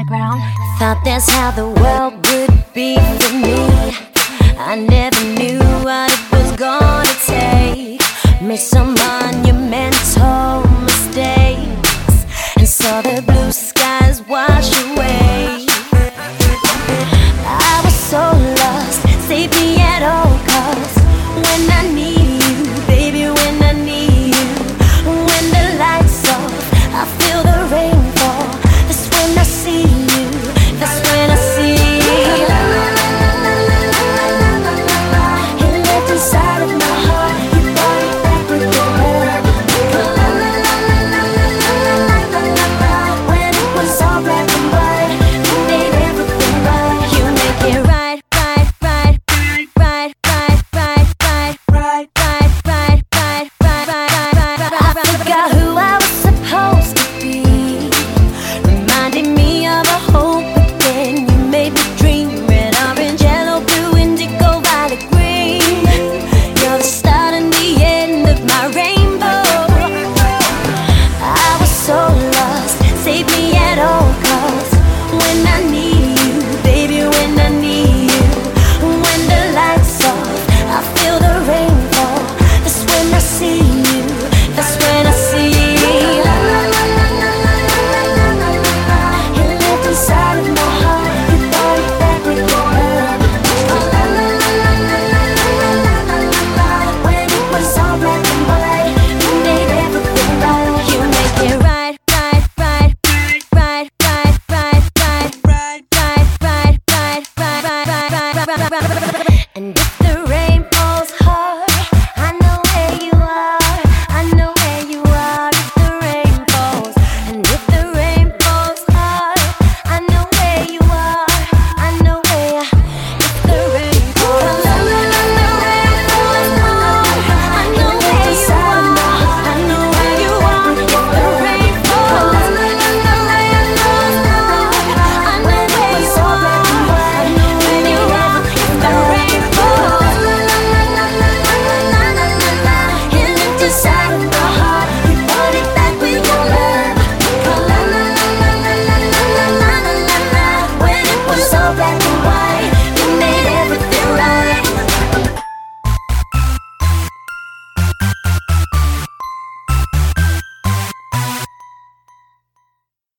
background. Thought that's how the world would be for me. I never knew what it was gonna take. Made some monumental mistakes and saw the blue skies wash away. I was so lost, save me at all costs. When I need you, baby, when I need you. When the lights off, I feel the rain fall. That's when I see you, that's when I see you. You lived inside of my heart, you brought it back with your word. When it was all black and white, you made everything right. You make it right, right, right, right, right, right, right, right, right, right, right, right, right. I forgot who I was supposed to be, reminding me of a hope again. You made me dream red, orange, yellow, blue, indigo, violet, green. You're the start and the end of my rainbow. I was so lost, save me at all costs. When I need you, baby, when I need you. When the lights off, I feel the rain fall. That's when I see you, that's when I see you. You lived inside of my heart, you brought it back with your word. When it was all black and white, you made everything right. You make it right, right, right, right, right, right, right, right, right, right, right, right, right, right, right, right, right.